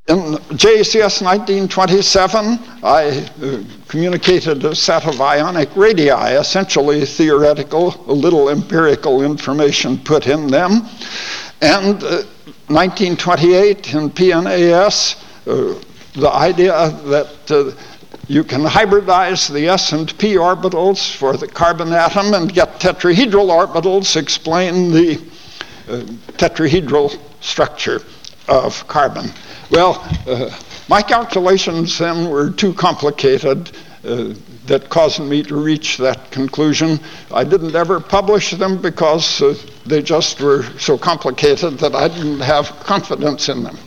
In JACS 1927, I communicated a set of ionic radii, essentially theoretical, a little empirical information put in them. And 1928 in PNAS, the idea that you can hybridize the s and p orbitals for the carbon atom and get tetrahedral orbitals, explain the tetrahedral structure of carbon. Well, my calculations then were too complicated that caused me to reach that conclusion. I didn't ever publish them because they just were so complicated that I didn't have confidence in them.